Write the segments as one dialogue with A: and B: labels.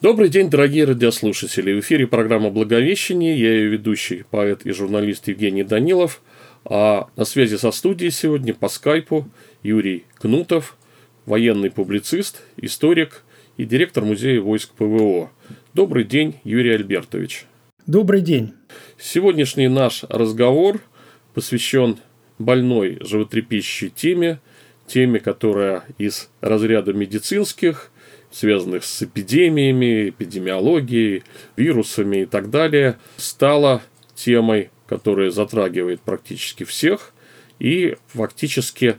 A: Добрый день, дорогие радиослушатели. В эфире программа «Благовещение». Я ее ведущий, поэт и журналист Евгений Данилов. А на связи со студией сегодня по скайпу Юрий Кнутов, военный публицист, историк и директор музея войск ПВО. Добрый день, Юрий Альбертович.
B: Добрый день.
A: Сегодняшний наш разговор посвящен больной, животрепещущей теме, которая из разряда медицинских, связанных с эпидемиями, эпидемиологией, вирусами и так далее, стала темой, которая затрагивает практически всех, и фактически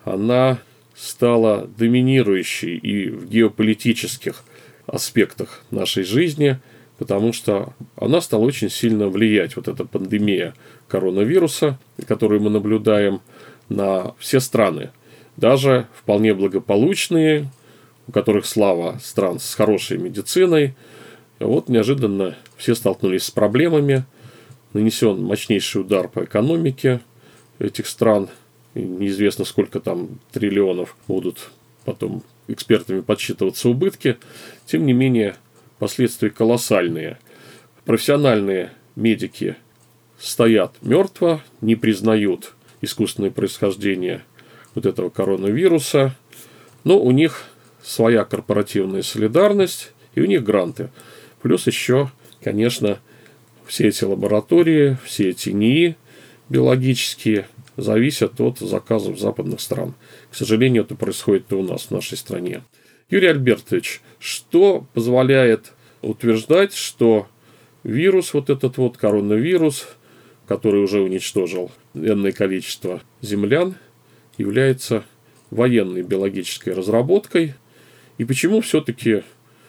A: она стала доминирующей и в геополитических аспектах нашей жизни, потому что она стала очень сильно влиять, вот эта пандемия коронавируса, которую мы наблюдаем, на все страны, даже вполне благополучные, у которых слава стран с хорошей медициной. Вот неожиданно все столкнулись с проблемами. Нанесен мощнейший удар по экономике этих стран. И неизвестно, сколько там триллионов будут потом экспертами подсчитываться убытки. Тем не менее, последствия колоссальные. Профессиональные медики стоят мертво, не признают искусственное происхождение вот этого коронавируса. Но у них своя корпоративная солидарность, и у них гранты. Плюс еще, конечно, все эти лаборатории, все эти НИИ биологические зависят от заказов западных стран. К сожалению, это происходит и у нас, в нашей стране. Юрий Альбертович, что позволяет утверждать, что вирус, вот этот вот коронавирус, который уже уничтожил энное количество землян, является военной биологической разработкой? И почему все-таки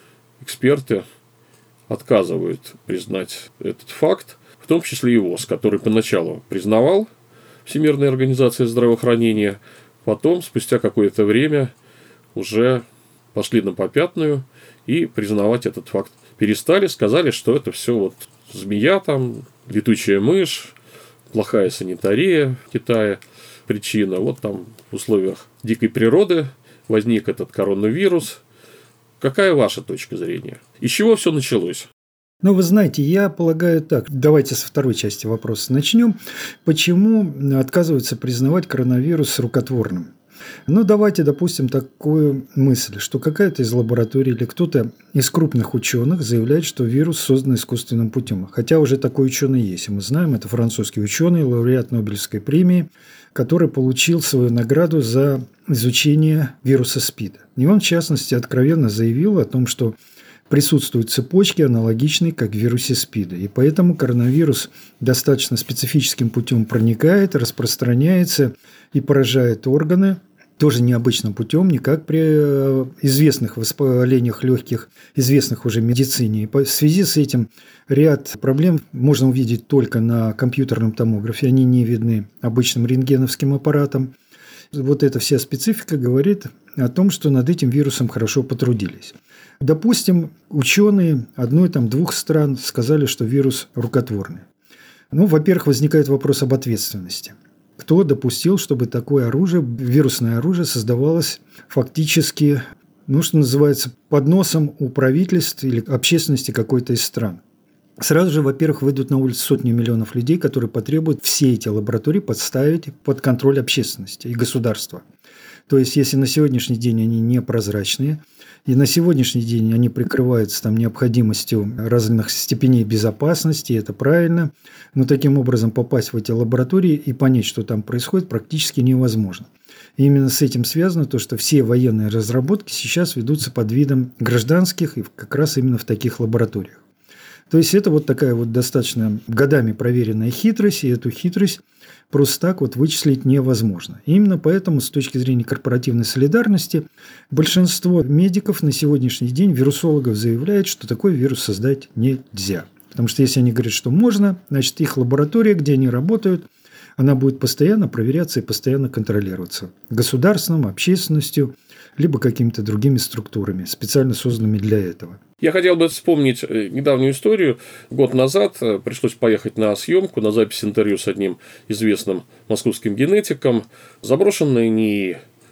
A: эксперты отказывают признать этот факт, в том числе и ВОЗ, который поначалу признавал Всемирная организация здравоохранения, потом, спустя какое-то время, уже пошли на попятную и признавать этот факт перестали, сказали, что это все вот змея там, летучая мышь, плохая санитария в Китае, причина. Вот там в условиях дикой природы возник этот коронавирус. Какая ваша точка зрения? Из чего все началось?
B: Ну, вы знаете, я полагаю так. Давайте со второй части вопроса начнем. Почему отказываются признавать коронавирус рукотворным? Ну, давайте допустим такую мысль, что какая-то из лабораторий или кто-то из крупных ученых заявляет, что вирус создан искусственным путем. Хотя уже такой ученый есть. И мы знаем, это французский ученый, лауреат Нобелевской премии, который получил свою награду за изучение вируса СПИДа. И он, в частности, откровенно заявил о том, что присутствуют цепочки, аналогичные как в вирусе СПИДа. И поэтому коронавирус достаточно специфическим путем проникает, распространяется и поражает органы, тоже необычным путем, не как при известных воспалениях легких, известных уже в медицине. И в связи с этим ряд проблем можно увидеть только на компьютерном томографе, они не видны обычным рентгеновским аппаратом. Вот эта вся специфика говорит о том, что над этим вирусом хорошо потрудились. Допустим, ученые двух стран сказали, что вирус рукотворный. Ну, во-первых, возникает вопрос об ответственности. Кто допустил, чтобы такое оружие, вирусное оружие, создавалось фактически, что называется, под носом у правительств или общественности какой-то из стран? Сразу же, во-первых, выйдут на улицу сотни миллионов людей, которые потребуют все эти лаборатории подставить под контроль общественности и государства. То есть, если на сегодняшний день они непрозрачные, и на сегодняшний день они прикрываются необходимостью разных степеней безопасности, это правильно, но таким образом попасть в эти лаборатории и понять, что там происходит, практически невозможно. И именно с этим связано то, что все военные разработки сейчас ведутся под видом гражданских и как раз именно в таких лабораториях. То есть, это вот такая вот достаточно годами проверенная хитрость, и эту хитрость просто так вот вычислить невозможно. И именно поэтому, с точки зрения корпоративной солидарности, большинство медиков на сегодняшний день, вирусологов, заявляют, что такой вирус создать нельзя. Потому что если они говорят, что можно, значит, их лаборатория, где они работают, она будет постоянно проверяться и постоянно контролироваться государством, общественностью, либо какими-то другими структурами, специально созданными для этого.
A: Я хотел бы вспомнить недавнюю историю. Год назад пришлось поехать на съемку, на запись интервью с одним известным московским генетиком. Заброшенные НИИ,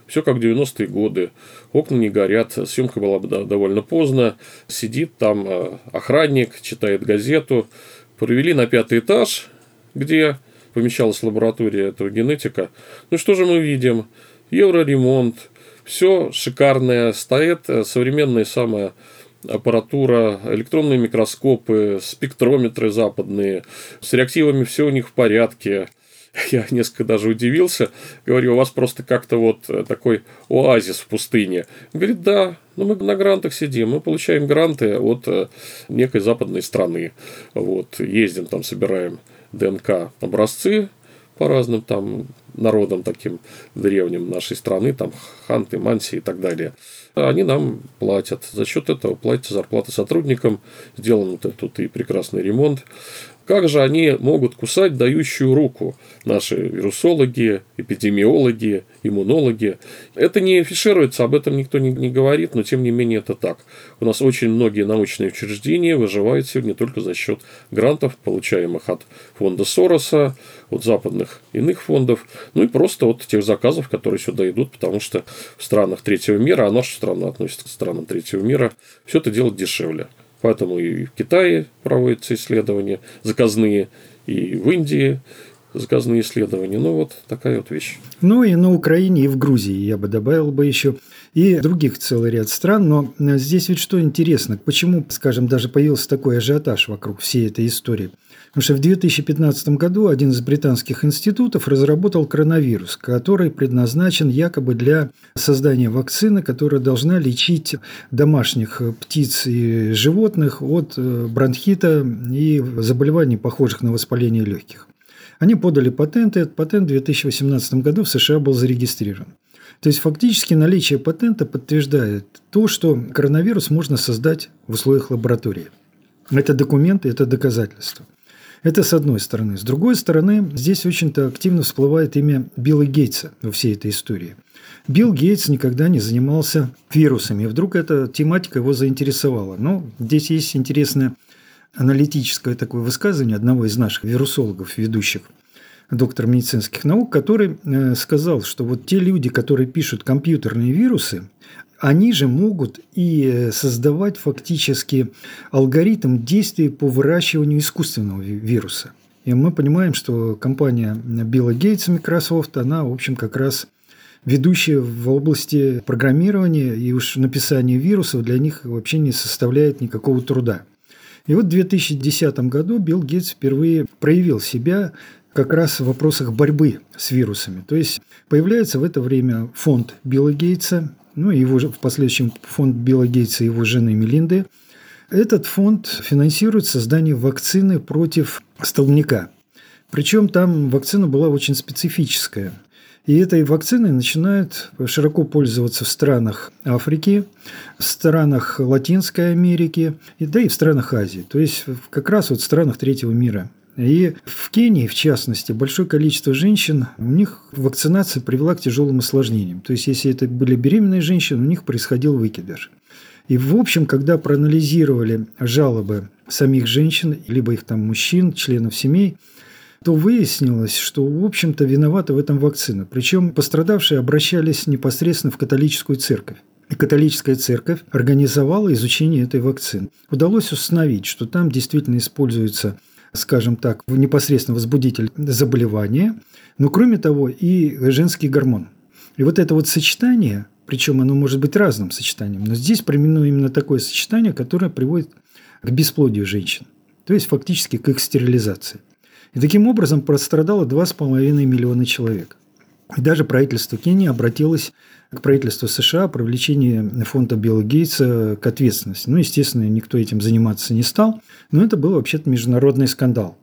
A: Все как в 90-е годы. Окна не горят, съемка была довольно поздно. Сидит там охранник, читает газету. Провели на 5-й этаж, где помещалась лаборатория этого генетика. Ну что же мы видим? Евроремонт. Все шикарное. Стоит современная самая аппаратура, электронные микроскопы, спектрометры западные. С реактивами все у них в порядке. Я несколько даже удивился. Говорю, у вас просто как-то вот такой оазис в пустыне. Он говорит, да, но мы на грантах сидим, мы получаем гранты от некой западной страны. Вот, ездим там, собираем ДНК образцы по разным там народам таким древним нашей страны, там ханты, манси и так далее. Они нам платят. За счет этого платят зарплаты сотрудникам, сделан тут и прекрасный ремонт. Как же они могут кусать дающую руку? Наши вирусологи, эпидемиологи, иммунологи. Это не афишируется, об этом никто не говорит, но тем не менее это так. У нас очень многие научные учреждения выживают сегодня только за счет грантов, получаемых от фонда Сороса, от западных иных фондов, ну и просто от тех заказов, которые сюда идут, потому что в странах третьего мира, а наша страна относится к странам третьего мира, все это делать дешевле. Поэтому и в Китае проводятся исследования заказные, и в Индии заказные исследования. Ну, вот такая вот вещь.
B: Ну, и на Украине, и в Грузии, я бы добавил бы еще, и других целый ряд стран. Но здесь ведь что интересно, почему, скажем, даже появился такой ажиотаж вокруг всей этой истории? Потому что в 2015 году один из британских институтов разработал коронавирус, который предназначен якобы для создания вакцины, которая должна лечить домашних птиц и животных от бронхита и заболеваний, похожих на воспаление легких. Они подали патент, и этот патент в 2018 году в США был зарегистрирован. То есть, фактически наличие патента подтверждает то, что коронавирус можно создать в условиях лаборатории. Это документы, это доказательства. Это с одной стороны. С другой стороны, здесь очень-то активно всплывает имя Билла Гейтса во всей этой истории. Билл Гейтс никогда не занимался вирусами. И вдруг эта тематика его заинтересовала. Но здесь есть интересное аналитическое такое высказывание одного из наших вирусологов, ведущих, доктора медицинских наук, который сказал, что вот те люди, которые пишут компьютерные вирусы, они же могут и создавать фактически алгоритм действий по выращиванию искусственного вируса. И мы понимаем, что компания Билла Гейтса, Microsoft, она, в общем, как раз ведущая в области программирования, и уж написание вирусов для них вообще не составляет никакого труда. И вот в 2010 году Билл Гейтс впервые проявил себя как раз в вопросах борьбы с вирусами. То есть появляется в это время фонд Билла Гейтса, ну и его в последующем фонд Билла Гейтса и его жены Мелинды. Этот фонд финансирует создание вакцины против столбняка. Причем там вакцина была очень специфическая. И этой вакциной начинают широко пользоваться в странах Африки, в странах Латинской Америки, да и в странах Азии. То есть как раз вот в странах третьего мира. И в Кении, в частности, большое количество женщин, у них вакцинация привела к тяжелым осложнениям. То есть, если это были беременные женщины, у них происходил выкидыш. И, в общем, когда проанализировали жалобы самих женщин, либо их там мужчин, членов семей, то выяснилось, что, в общем-то, виновата в этом вакцина. Причем пострадавшие обращались непосредственно в католическую церковь. И католическая церковь организовала изучение этой вакцины. Удалось установить, что там действительно используется, скажем так, непосредственно возбудитель заболевания, но кроме того и женский гормон. И вот это вот сочетание, причем оно может быть разным сочетанием, но здесь применено именно такое сочетание, которое приводит к бесплодию женщин, то есть фактически к их стерилизации. И таким образом пострадало 2,5 миллиона человек. И даже правительство Кении обратилось к правительству США о привлечении фонда Билла Гейтса к ответственности. Ну, естественно, никто этим заниматься не стал, но это был вообще-то международный скандал.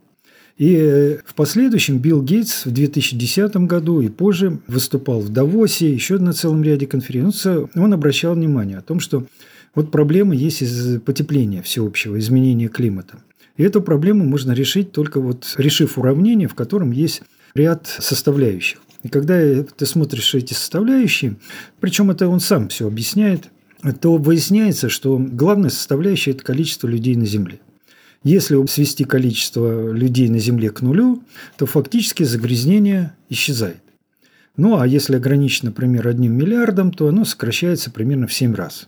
B: И в последующем Билл Гейтс в 2010 году и позже выступал в Давосе, еще на целом ряде конференций. Он обращал внимание о том, что вот проблема есть из потепления всеобщего, изменения климата. И эту проблему можно решить только вот решив уравнение, в котором есть ряд составляющих. И когда ты смотришь эти составляющие, причем это он сам все объясняет, то выясняется, что главная составляющая – это количество людей на Земле. Если свести количество людей на Земле к нулю, то фактически загрязнение исчезает. Ну, а если ограничить, например, 1 миллиардом, то оно сокращается примерно в 7 раз.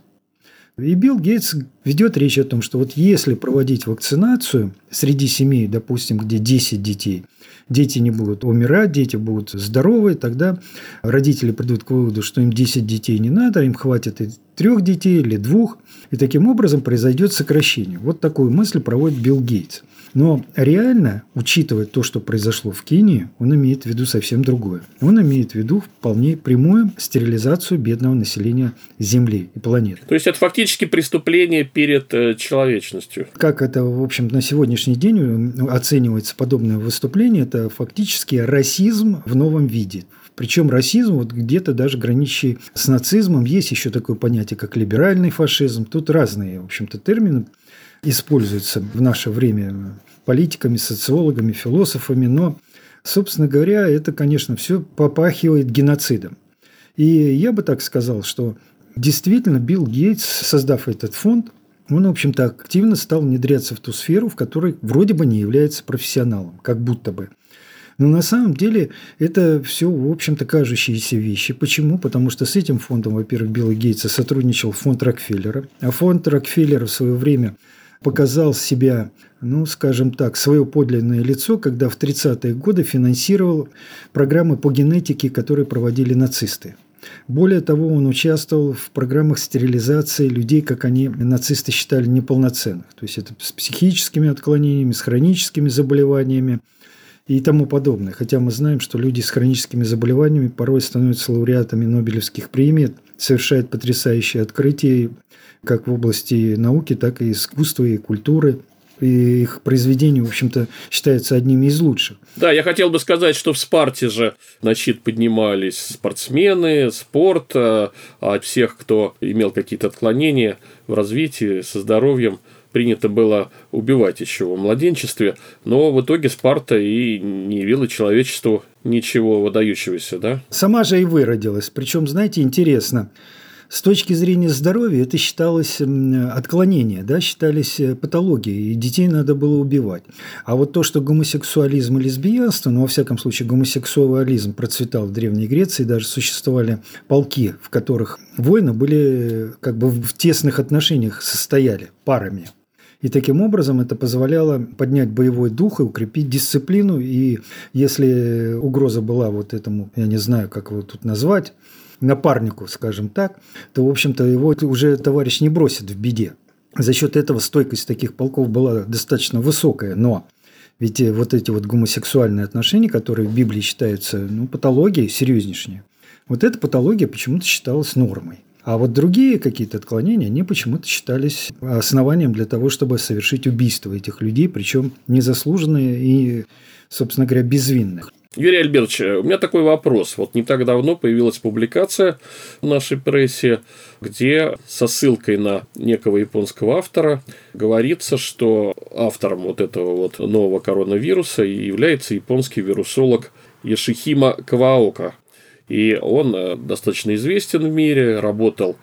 B: И Билл Гейтс ведет речь о том, что вот если проводить вакцинацию среди семей, допустим, где 10 детей, дети не будут умирать, дети будут здоровы, тогда родители придут к выводу, что им 10 детей не надо, им хватит и 3 детей или 2, и таким образом произойдет сокращение. Вот такую мысль проводит Билл Гейтс. Но реально, учитывая то, что произошло в Кении, он имеет в виду совсем другое. Он имеет в виду вполне прямую стерилизацию бедного населения Земли и планеты.
A: То есть это фактически преступление перед человечностью.
B: Как это, в общем, на сегодняшний день оценивается подобное выступление, это фактически расизм в новом виде. Причем расизм, вот где-то даже граничащий с нацизмом, есть еще такое понятие, как либеральный фашизм. Тут разные, в общем-то, термины используются в наше время политиками, социологами, философами, но, собственно говоря, это, конечно, все попахивает геноцидом. И я бы так сказал, что действительно Билл Гейтс, создав этот фонд, он, в общем-то, активно стал внедряться в ту сферу, в которой вроде бы не является профессионалом, как будто бы. Но на самом деле это все, в общем-то, кажущиеся вещи. Почему? Потому что с этим фондом, во-первых, Билла Гейтса сотрудничал фонд Рокфеллера, а фонд Рокфеллера в свое время показал себя, ну, скажем так, свое подлинное лицо, когда в 30-е годы финансировал программы по генетике, которые проводили нацисты. Более того, он участвовал в программах стерилизации людей, как они, нацисты, считали неполноценных. То есть это с психическими отклонениями, с хроническими заболеваниями и тому подобное. Хотя мы знаем, что люди с хроническими заболеваниями порой становятся лауреатами Нобелевских премий, совершают потрясающие открытия как в области науки, так и искусства и культуры. И их произведения, в общем-то, считаются одними из лучших.
A: Да, я хотел бы сказать, что в Спарте же на щит поднимались спортсмены, спорт, а от всех, кто имел какие-то отклонения в развитии, со здоровьем, принято было убивать еще в младенчестве, но в итоге Спарта и не явила человечеству ничего выдающегося, да?
B: Сама же и выродилась. Причем, знаете, интересно, с точки зрения здоровья это считалось отклонение, да, считались патологией, и детей надо было убивать. А вот то, что гомосексуализм и лесбиянство, ну, во всяком случае, гомосексуализм процветал в Древней Греции, даже существовали полки, в которых воины были как бы в тесных отношениях состояли парами. И таким образом это позволяло поднять боевой дух и укрепить дисциплину. И если угроза была вот этому, я не знаю, как его тут назвать, напарнику, скажем так, то, в общем-то, его уже товарищ не бросит в беде. За счет этого стойкость таких полков была достаточно высокая. Но ведь вот эти вот гомосексуальные отношения, которые в Библии считаются, ну, патологией серьезнейшей, вот эта патология почему-то считалась нормой. А вот другие какие-то отклонения, они почему-то считались основанием для того, чтобы совершить убийство этих людей, причем незаслуженные и, собственно говоря, безвинные.
A: Юрий Альбертович, у меня такой вопрос. Вот не так давно появилась публикация в нашей прессе, где со ссылкой на некого японского автора говорится, что автором вот этого вот нового коронавируса является японский вирусолог Йошихима Каваока. И он достаточно известен в мире, работал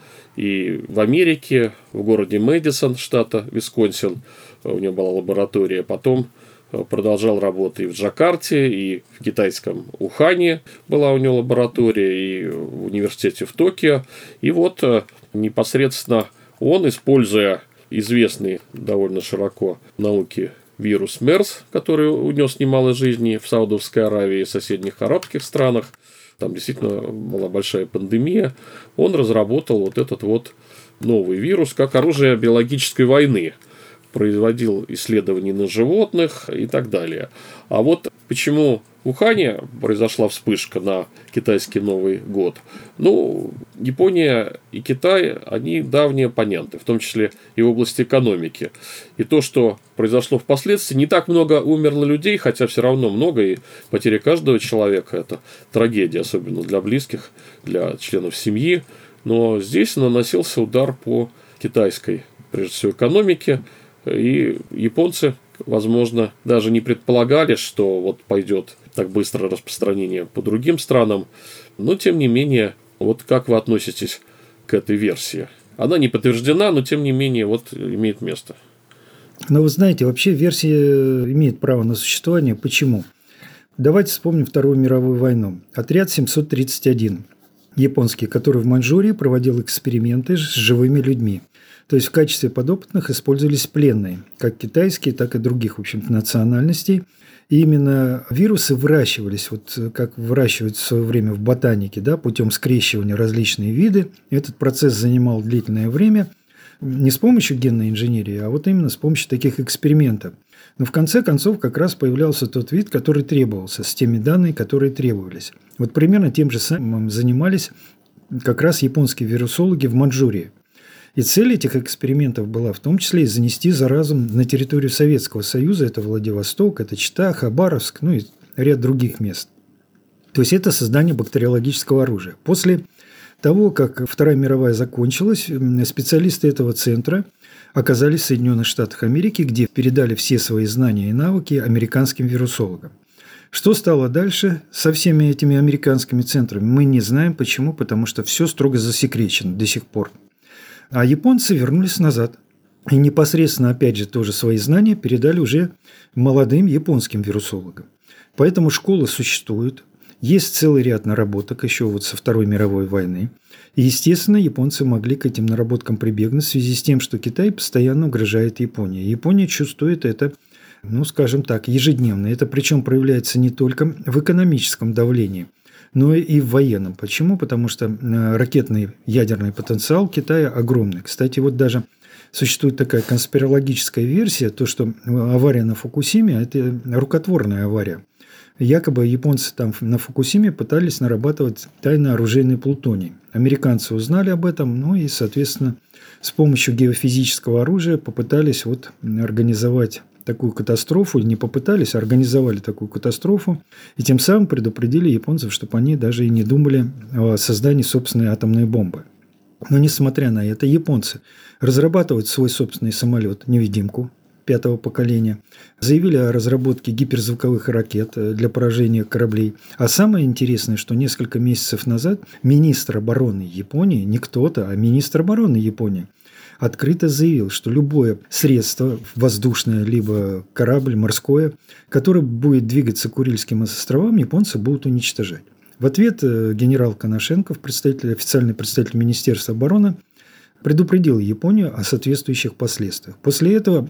A: и в Америке, в городе Мэдисон, штата Висконсин, у него была лаборатория, потом продолжал работу и в Джакарте, и в китайском Ухане была у него лаборатория, и в университете в Токио. И вот непосредственно он, используя известный довольно широко в науке вирус МЕРС, который унес немало жизней в Саудовской Аравии и соседних арабских странах, там действительно была большая пандемия, он разработал вот этот вот новый вирус как оружие биологической войны, производил исследования на животных и так далее. А вот почему в Ухане произошла вспышка на китайский Новый год? Ну, Япония и Китай, они давние оппоненты, в том числе и в области экономики. И то, что произошло впоследствии, не так много умерло людей, хотя все равно много, и потеря каждого человека – это трагедия, особенно для близких, для членов семьи. Но здесь наносился удар по китайской, прежде всего, экономике, и японцы, возможно, даже не предполагали, что вот пойдет так быстро распространение по другим странам. Но, тем не менее, вот как вы относитесь к этой версии? Она не подтверждена, но, тем не менее, вот имеет место.
B: Но вы знаете, вообще версия имеет право на существование. Почему? Давайте вспомним Вторую мировую войну. Отряд 731 японский, который в Маньчжурии проводил эксперименты с живыми людьми. То есть в качестве подопытных использовались пленные, как китайские, так и других, в общем-то, национальностей. И именно вирусы выращивались, вот как выращивают в свое время в ботанике, да, путем скрещивания различные виды. Этот процесс занимал длительное время не с помощью генной инженерии, а вот именно с помощью таких экспериментов. Но в конце концов как раз появлялся тот вид, который требовался, с теми данными, которые требовались. Вот примерно тем же самым занимались как раз японские вирусологи в Маньчжурии. И цель этих экспериментов была в том числе и занести заразу на территорию Советского Союза. Это Владивосток, это Чита, Хабаровск, ну и ряд других мест. То есть это создание бактериологического оружия. После того, как Вторая мировая закончилась, специалисты этого центра оказались в Соединенных Штатах Америки, где передали все свои знания и навыки американским вирусологам. Что стало дальше со всеми этими американскими центрами, мы не знаем. Почему? Потому что все строго засекречено до сих пор. А японцы вернулись назад. И непосредственно, опять же, тоже свои знания передали уже молодым японским вирусологам. Поэтому школа существует. Есть целый ряд наработок еще вот со Второй мировой войны. И, естественно, японцы могли к этим наработкам прибегнуть в связи с тем, что Китай постоянно угрожает Японии. Япония чувствует это, ну, скажем так, ежедневно. Это причем проявляется не только в экономическом давлении, но и в военном. Почему? Потому что ракетный ядерный потенциал Китая огромный. Кстати, вот даже существует такая конспирологическая версия, то, что авария на Фукусиме – это рукотворная авария. Якобы японцы там на Фукусиме пытались нарабатывать тайно оружейный плутоний. Американцы узнали об этом, ну и, соответственно, с помощью геофизического оружия попытались вот организовать такую катастрофу, или не попытались, а организовали такую катастрофу, и тем самым предупредили японцев, чтобы они даже и не думали о создании собственной атомной бомбы. Но, несмотря на это, японцы разрабатывают свой собственный самолет-невидимку 5-го поколения, заявили о разработке гиперзвуковых ракет для поражения кораблей. А самое интересное, что несколько месяцев назад министр обороны Японии, не кто-то, а министр обороны Японии, открыто заявил, что любое средство воздушное, либо корабль морское, которое будет двигаться к Курильским островам, японцы будут уничтожать. В ответ генерал Коношенков, официальный представитель Министерства обороны, предупредил Японию о соответствующих последствиях. После этого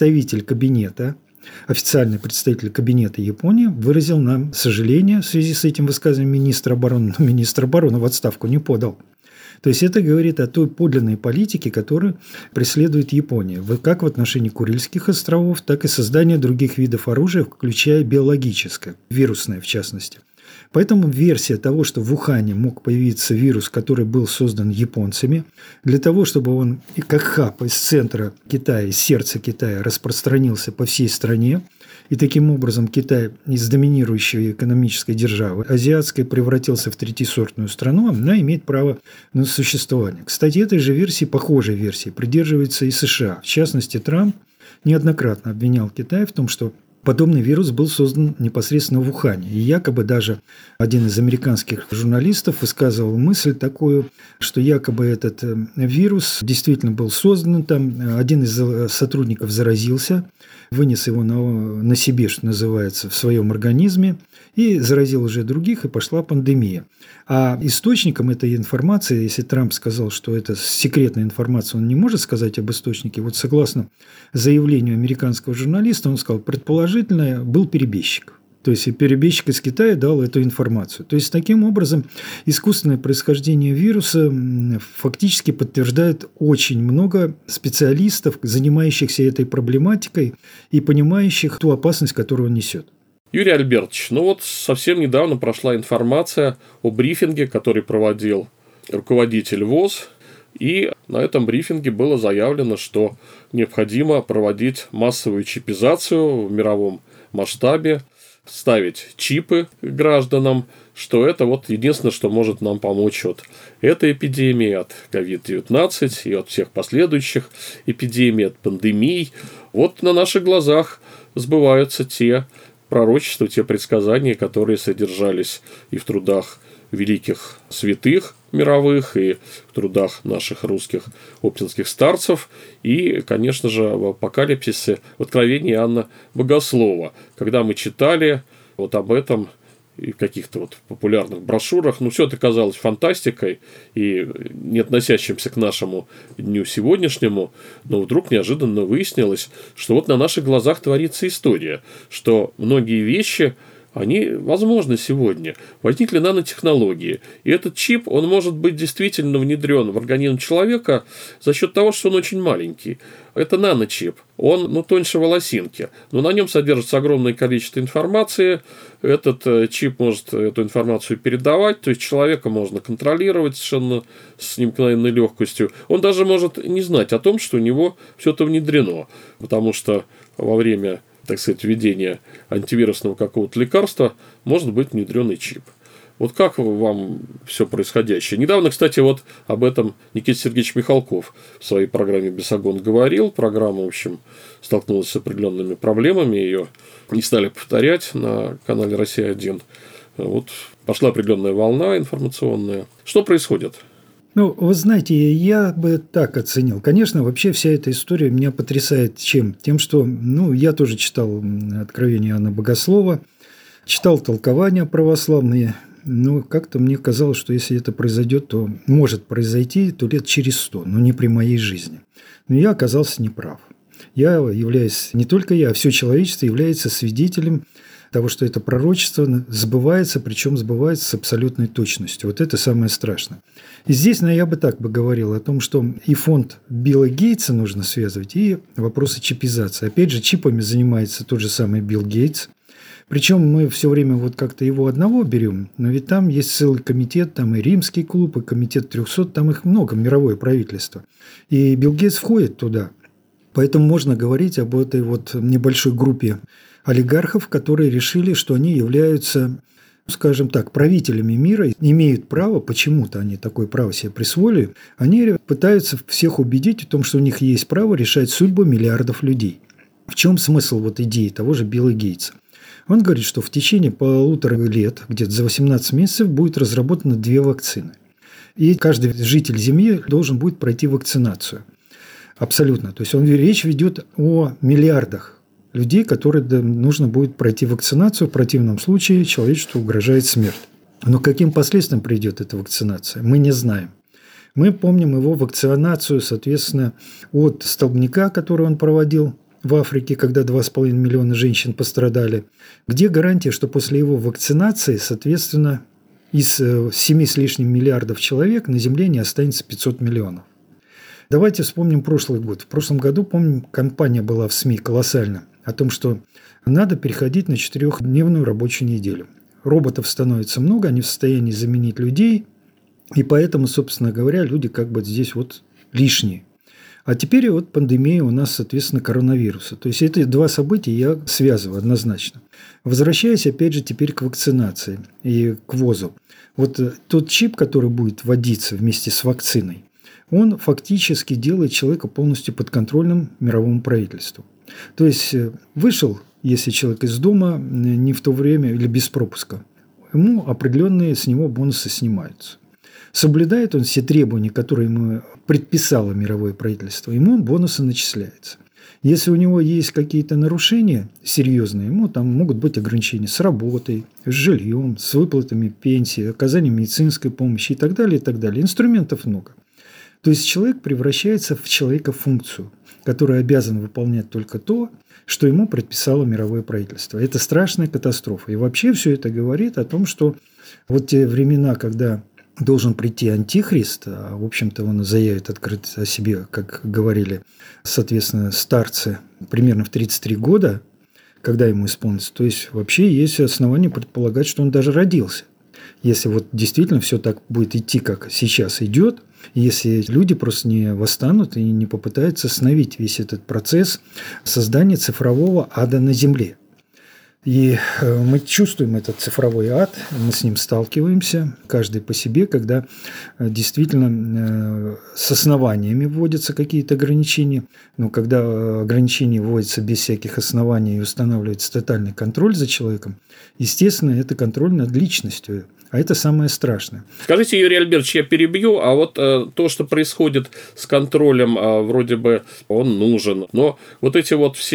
B: официальный представитель кабинета Японии выразил нам сожаление в связи с этим высказыванием министра обороны, но министр обороны в отставку не подал. То есть это говорит о той подлинной политике, которую преследует Япония, как в отношении Курильских островов, так и создания других видов оружия, включая биологическое, вирусное в частности. Поэтому версия того, что в Ухане мог появиться вирус, который был создан японцами, для того, чтобы он как хаб из центра Китая, из сердца Китая распространился по всей стране, и таким образом Китай из доминирующей экономической державы азиатской превратился в третьесортную страну, она имеет право на существование. Кстати, этой же версии, похожей версии, придерживается и США. В частности, Трамп неоднократно обвинял Китай в том, что подобный вирус был создан непосредственно в Ухане. И якобы даже один из американских журналистов высказывал мысль такую, что якобы этот вирус действительно был создан там. Один из сотрудников заразился, вынес его на себе, что называется, в своем организме, и заразил уже других, и пошла пандемия. А источником этой информации, если Трамп сказал, что это секретная информация, он не может сказать об источнике, вот согласно заявлению американского журналиста, он сказал, предположительно, был перебежчик. То есть перебежчик из Китая дал эту информацию. То есть таким образом искусственное происхождение вируса фактически подтверждает очень много специалистов, занимающихся этой проблематикой и понимающих ту опасность, которую он несет.
A: Юрий Альбертович, ну вот совсем недавно прошла информация о брифинге, который проводил руководитель ВОЗ, и на этом брифинге было заявлено, что необходимо проводить массовую чипизацию в мировом масштабе, ставить чипы гражданам, что это вот единственное, что может нам помочь от этой эпидемии, от COVID-19 и от всех последующих эпидемий, от пандемий. Вот на наших глазах сбываются те пророчества, те предсказания, которые содержались и в трудах великих святых мировых, и в трудах наших русских оптинских старцев, и, конечно же, в Апокалипсисе, в Откровении Иоанна Богослова, когда мы читали вот об этом и в каких-то вот популярных брошюрах. Все это казалось фантастикой и не относящимся к нашему дню сегодняшнему, но вдруг неожиданно выяснилось, что вот на наших глазах творится история, что многие вещи, они возможны сегодня. Возникли нанотехнологии. И этот чип, он может быть действительно внедрен в организм человека за счет того, что он очень маленький. Это наночип. Он, тоньше волосинки. Но на нем содержится огромное количество информации. Этот чип может эту информацию передавать. То есть человека можно контролировать совершенно с необыкновенной легкостью. Он даже может не знать о том, что у него все это внедрено. Потому что во время, так сказать, введения антивирусного какого-то лекарства может быть внедренный чип. Вот как вам все происходящее? Недавно, кстати, вот об этом Никита Сергеевич Михалков в своей программе «Бесогон» говорил. Программа, в общем, столкнулась с определенными проблемами. Ее не стали повторять на канале «Россия-1». Вот пошла определенная волна информационная. Что происходит?
B: Вы знаете, я бы так оценил. Конечно, вообще вся эта история меня потрясает чем? Тем, что, я тоже читал Откровение Иоанна Богослова, читал толкования православные. Как-то мне казалось, что если это произойдет, то может произойти то лет через 100, но не при моей жизни. Но я оказался неправ. Не только я, а все человечество является свидетелем того, что это пророчество сбывается, причем сбывается с абсолютной точностью. Вот это самое страшное. И здесь, я бы так говорил о том, что и фонд Билла Гейтса нужно связывать, и вопросы чипизации. Опять же, чипами занимается тот же самый Билл Гейтс. Причем мы все время как-то его одного берем, но ведь там есть целый комитет, там и Римский клуб, и комитет 300, там их много, мировое правительство. И Билл Гейтс входит туда. Поэтому можно говорить об этой небольшой группе олигархов, которые решили, что они являются, скажем так, правителями мира, имеют право, почему-то они такое право себе присвоили, они пытаются всех убедить в том, что у них есть право решать судьбу миллиардов людей. В чем смысл идеи того же Билла Гейтса? Он говорит, что в течение 1,5 лет, где-то за 18 месяцев, будет разработано 2 вакцины. И каждый житель Земли должен будет пройти вакцинацию. Абсолютно. То есть речь ведет о миллиардах людей, которые нужно будет пройти вакцинацию. В противном случае человечеству угрожает смерть. Но к каким последствиям придет эта вакцинация, мы не знаем. Мы помним его вакцинацию, соответственно, от столбняка, который он проводил в Африке, когда 2,5 миллиона женщин пострадали. Где гарантия, что после его вакцинации, соответственно, из 7 с лишним миллиардов человек на Земле не останется 500 миллионов? Давайте вспомним прошлый год. В прошлом году, помним, кампания была в СМИ колоссальная о том, что надо переходить на 4-дневную рабочую неделю. Роботов становится много, они в состоянии заменить людей, и поэтому, собственно говоря, люди здесь лишние. А теперь пандемия у нас, соответственно, коронавируса. То есть эти 2 события я связываю однозначно. Возвращаясь, опять же, теперь к вакцинации и к ВОЗу. Тот чип, который будет вводиться вместе с вакциной, он фактически делает человека полностью подконтрольным мировому правительству. То есть вышел, если человек из дома не в то время или без пропуска, ему определенные с него бонусы снимаются. Соблюдает он все требования, которые ему предписало мировое правительство, ему бонусы начисляются. Если у него есть какие-то нарушения серьезные, ему там могут быть ограничения с работой, с жильем, с выплатами пенсии, оказанием медицинской помощи и так далее, и так далее. Инструментов много. То есть человек превращается в человека-функцию, который обязан выполнять только то, что ему предписало мировое правительство. Это страшная катастрофа. И вообще все это говорит о том, что те времена, когда должен прийти антихрист, а в общем-то он заявит открыто о себе, как говорили, соответственно, старцы примерно в 33 года, когда ему исполнится. То есть вообще есть основания предполагать, что он даже родился. Если действительно все так будет идти, как сейчас идет, если люди просто не восстанут и не попытаются остановить весь этот процесс создания цифрового ада на Земле. И мы чувствуем этот цифровой ад, мы с ним сталкиваемся, каждый по себе, когда действительно с основаниями вводятся какие-то ограничения, но когда ограничения вводятся без всяких оснований и устанавливается тотальный контроль за человеком, естественно, это контроль над личностью. А это самое страшное.
A: Скажите, Юрий Альбертович, я перебью, а то, что происходит с контролем, вроде бы он нужен, но эти все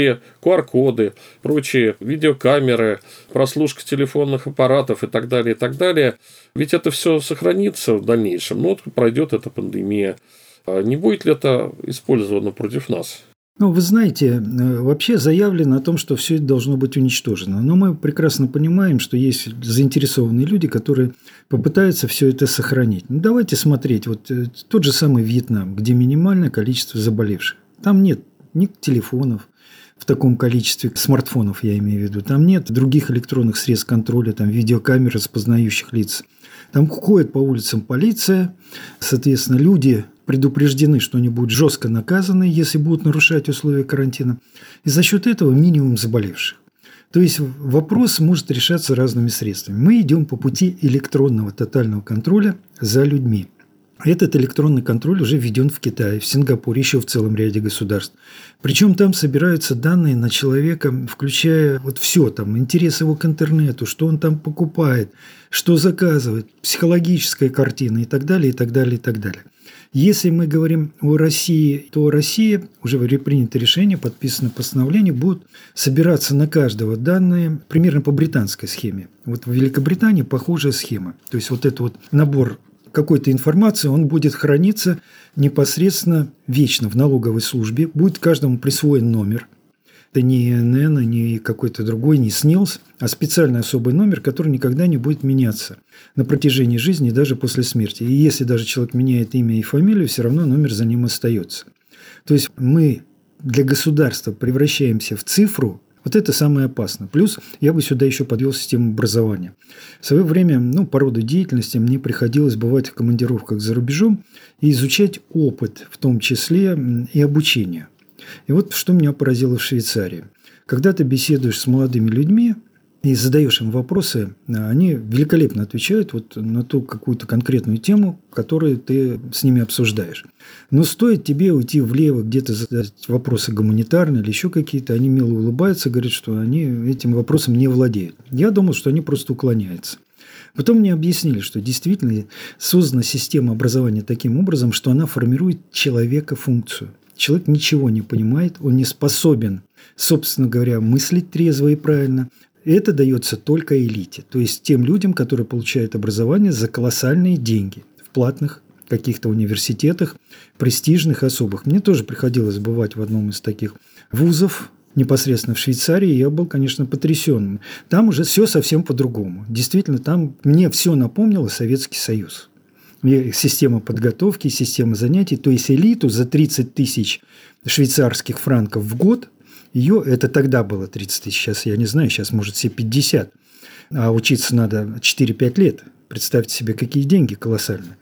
A: QR-коды, прочие видеокамеры, прослушка телефонных аппаратов и так далее, и так далее. Ведь это все сохранится в дальнейшем. Но вот пройдет эта пандемия. Не будет ли это использовано против нас?
B: Ну, вы знаете, вообще заявлено о том, что все это должно быть уничтожено. Но мы прекрасно понимаем, что есть заинтересованные люди, которые попытаются все это сохранить. Ну, давайте смотреть. Вот тот же самый Вьетнам, где минимальное количество заболевших. Там нет ни телефонов в таком количестве, смартфонов я имею в виду. Там нет других электронных средств контроля, там видеокамер, распознающих лиц. Там ходит по улицам полиция, соответственно, люди предупреждены, что они будут жестко наказаны, если будут нарушать условия карантина. И за счет этого минимум заболевших. То есть вопрос может решаться разными средствами. Мы идем по пути электронного тотального контроля за людьми. Этот электронный контроль уже введен в Китае, в Сингапуре, еще в целом ряде государств. Причем там собираются данные на человека, включая вот все, там, интерес его к интернету, что он там покупает, что заказывает, психологическая картина и так далее, и так далее, и так далее. Если мы говорим о России, то Россия, уже принято решение, подписано постановление, будут собираться на каждого данные примерно по британской схеме. Вот в Великобритании похожая схема. То есть вот этот вот набор какой-то информации, он будет храниться непосредственно вечно в налоговой службе. Будет каждому присвоен номер. Это не ИНН, не какой-то другой, не СНИЛС, а специальный особый номер, который никогда не будет меняться на протяжении жизни, даже после смерти. И если даже человек меняет имя и фамилию, все равно номер за ним остается. То есть мы для государства превращаемся в цифру. Вот это самое опасное. Плюс я бы сюда еще подвел систему образования. В свое время, по роду деятельности мне приходилось бывать в командировках за рубежом и изучать опыт, в том числе и обучение. И вот что меня поразило в Швейцарии. Когда ты беседуешь с молодыми людьми и задаешь им вопросы, они великолепно отвечают вот на ту какую-то конкретную тему, которую ты с ними обсуждаешь. Но стоит тебе уйти влево, где-то задать вопросы гуманитарные или еще какие-то, они мило улыбаются, говорят, что они этим вопросом не владеют. Я думал, что они просто уклоняются. Потом мне объяснили, что действительно создана система образования таким образом, что она формирует человека функцию. Человек ничего не понимает, он не способен, собственно говоря, мыслить трезво и правильно. Это дается только элите, то есть тем людям, которые получают образование за колоссальные деньги в платных каких-то университетах, престижных, особых. Мне тоже приходилось бывать в одном из таких вузов, непосредственно в Швейцарии, я был, конечно, потрясен. Там уже все совсем по-другому. Действительно, там мне все напомнило Советский Союз. Система подготовки, система занятий, то есть элиту за 30 тысяч швейцарских франков в год, это тогда было 30 тысяч, сейчас я не знаю, сейчас может все 50, а учиться надо 4-5 лет. Представьте себе, какие деньги колоссальные.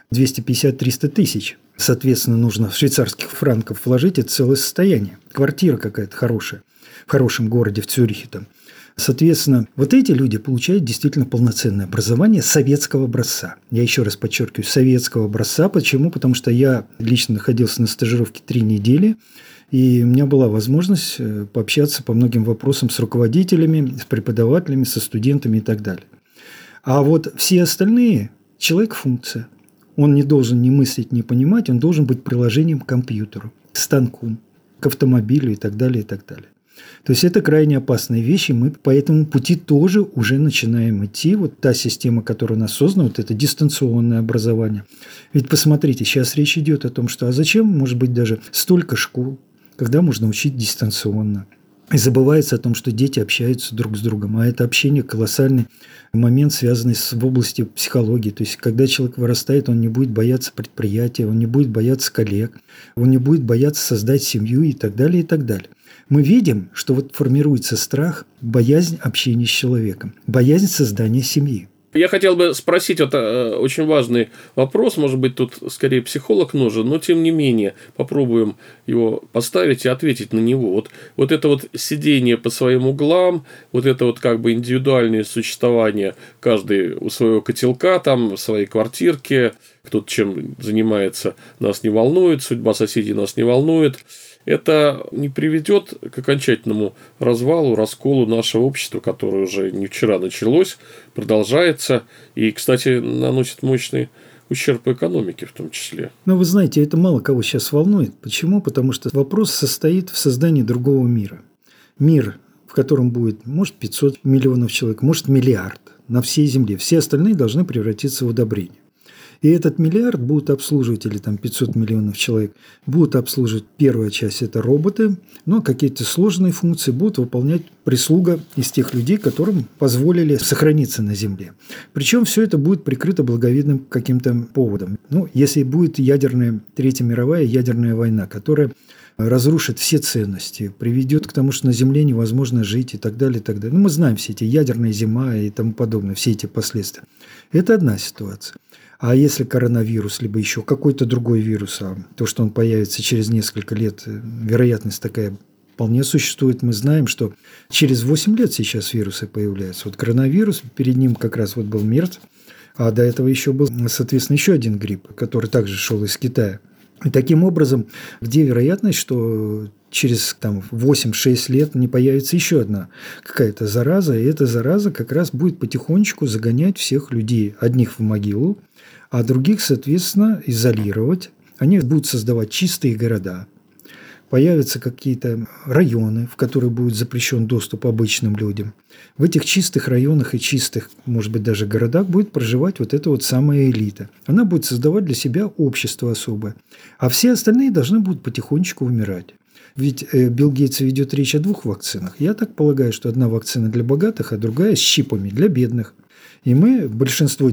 B: 250-300 тысяч. Соответственно, нужно в швейцарских франков вложить, это целое состояние. Квартира какая-то хорошая, в хорошем городе, в Цюрихе там. Соответственно, вот эти люди получают действительно полноценное образование советского образца. Я еще раз подчеркиваю, советского образца. Почему? Потому что я лично находился на стажировке 3 недели, и у меня была возможность пообщаться по многим вопросам с руководителями, с преподавателями, со студентами и так далее. А вот все остальные – человек-функция. Он не должен ни мыслить, ни понимать, он должен быть приложением к компьютеру, к станку, к автомобилю и так далее, и так далее. То есть это крайне опасные вещи, мы по этому пути тоже уже начинаем идти. Вот та система, которая у нас создана, вот это дистанционное образование. Ведь посмотрите, сейчас речь идет о том, что а зачем, может быть, даже столько школ, когда можно учить дистанционно. И забывается о том, что дети общаются друг с другом, а это общение колоссальный момент, связанный в области психологии. То есть, когда человек вырастает, он не будет бояться предприятия, он не будет бояться коллег, он не будет бояться создать семью и так далее, и так далее. Мы видим, что вот формируется страх, боязнь общения с человеком, боязнь создания семьи.
A: Я хотел бы спросить, это очень важный вопрос, может быть, тут скорее психолог нужен, но тем не менее попробуем его поставить и ответить на него. Вот это вот сидение по своим углам, вот это вот как бы индивидуальное существование, каждый у своего котелка, там, в своей квартирке, кто-то чем занимается, нас не волнует, судьба соседей нас не волнует. Это не приведет к окончательному развалу, расколу нашего общества, которое уже не вчера началось, продолжается и, кстати, наносит мощный ущерб по экономике в том числе.
B: Но вы знаете, это мало кого сейчас волнует. Почему? Потому что вопрос состоит в создании другого мира. мир, в котором будет, может, 500 миллионов человек, может, миллиард на всей Земле. Все остальные должны превратиться в удобрения. И этот миллиард будут обслуживать, или там 500 миллионов человек, будут обслуживать первая часть – это роботы, но какие-то сложные функции будут выполнять прислуга из тех людей, которым позволили сохраниться на Земле. Причем все это будет прикрыто благовидным каким-то поводом. Если будет Третья мировая ядерная война, которая разрушит все ценности, приведет к тому, что на Земле невозможно жить и так далее, и так далее. Мы знаем все эти ядерная зима и тому подобное, все эти последствия. Это одна ситуация. А если коронавирус, либо еще какой-то другой вирус, то, что он появится через несколько лет, вероятность такая вполне существует. Мы знаем, что через 8 лет сейчас вирусы появляются. Коронавирус, перед ним как раз был МЕРС, а до этого еще был, соответственно, еще один грипп, который также шел из Китая. И таким образом, где вероятность, что через 8-6 лет не появится еще одна какая-то зараза, и эта зараза как раз будет потихонечку загонять всех людей, одних в могилу, а других, соответственно, изолировать. Они будут создавать чистые города. Появятся какие-то районы, в которые будет запрещен доступ обычным людям. В этих чистых районах и чистых, может быть, даже городах будет проживать вот эта вот самая элита. Она будет создавать для себя общество особое. А все остальные должны будут потихонечку умирать. Ведь Билл Гейтс ведет речь о 2 вакцинах. Я так полагаю, что одна вакцина для богатых, а другая с чипами для бедных. И мы, большинство,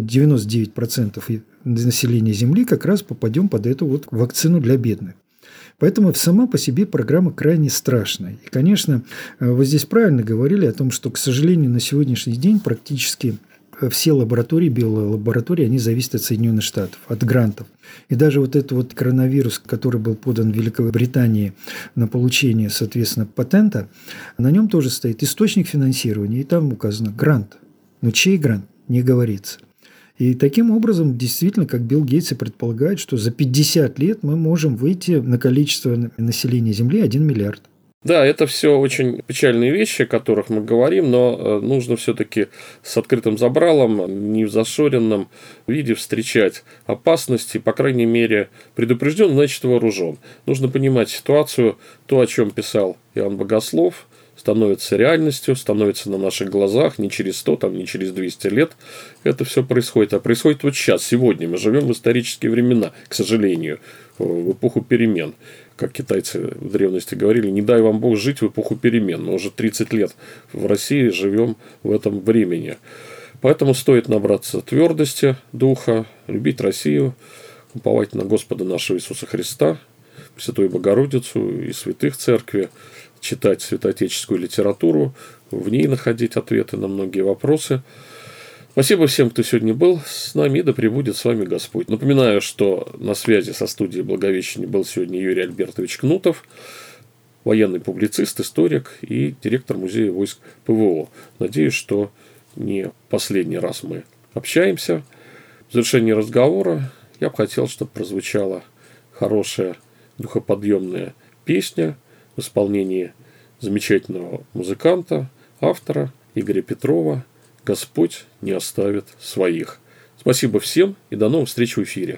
B: 99% населения Земли, как раз попадем под эту вот вакцину для бедных. Поэтому сама по себе программа крайне страшная. И, конечно, вы здесь правильно говорили о том, что, к сожалению, на сегодняшний день практически все лаборатории, биолаборатории, они зависят от Соединенных Штатов, от грантов. И даже вот этот вот коронавирус, который был подан в Великобритании на получение, соответственно, патента, на нем тоже стоит источник финансирования, и там указано грант. Но чей грант? Не говорится. И таким образом, действительно, как Билл Гейтс и предполагает, что за 50 лет мы можем выйти на количество населения Земли 1 миллиард.
A: Да, это все очень печальные вещи, о которых мы говорим, но нужно все-таки с открытым забралом, не в зашоренном виде встречать опасности, по крайней мере, предупрежден, значит вооружен. Нужно понимать ситуацию, то, о чем писал Иоанн Богослов, становится реальностью, становится на наших глазах не через 100, не через 200 лет. Это все происходит. А происходит вот сейчас, сегодня. Мы живем в исторические времена, к сожалению, в эпоху перемен. Как китайцы в древности говорили, не дай вам Бог жить в эпоху перемен. Мы уже 30 лет в России живем в этом времени. Поэтому стоит набраться твердости духа, любить Россию, уповать на Господа нашего Иисуса Христа, Пресвятую Богородицу и святых церкви, читать святоотеческую литературу, в ней находить ответы на многие вопросы. Спасибо всем, кто сегодня был с нами, да пребудет с вами Господь. Напоминаю, что на связи со студией Благовещения был сегодня Юрий Альбертович Кнутов, военный публицист, историк и директор музея войск ПВО. Надеюсь, что не последний раз мы общаемся. В завершении разговора я бы хотел, чтобы прозвучала хорошая духоподъемная песня в исполнении замечательного музыканта, автора Игоря Петрова «Господь не оставит своих». Спасибо всем и до новых встреч в эфире.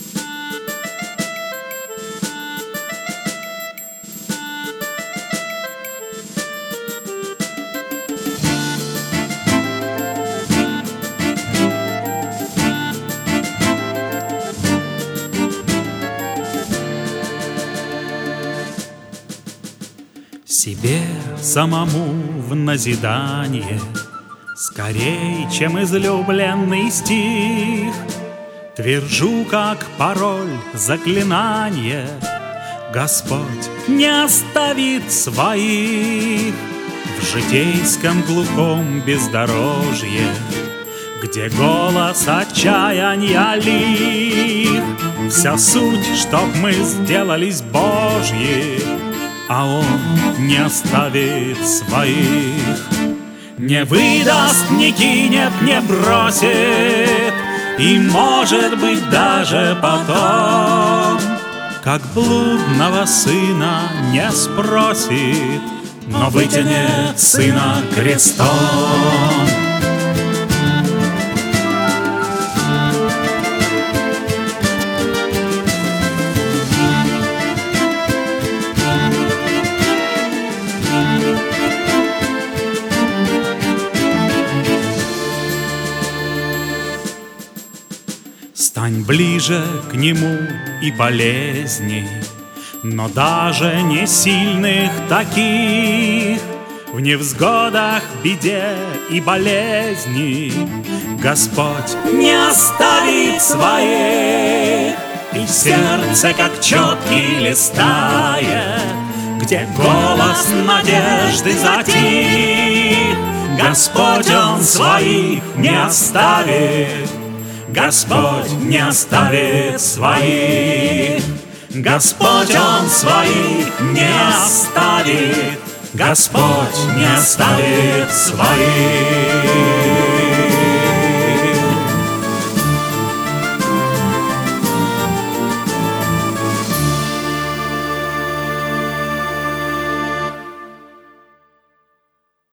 C: Себе самому в назидание, скорей, чем излюбленный стих, твержу, как пароль заклинание: Господь не оставит своих. В житейском глухом бездорожье, где голос отчаяния лих, вся суть, чтоб мы сделались Божьи, а Он не оставит своих. Не выдаст, не кинет, не бросит, и, может быть, даже потом, как блудного сына не спросит, но вытянет сына крестом. Стань ближе к Нему и полезней, но даже не сильных таких. В невзгодах, беде и болезни Господь не оставит своих. И сердце, как четкий листает, где голос надежды затих, Господь Он своих не оставит. Господь не оставит своих. Господь Он своих не оставит. Господь не оставит своих.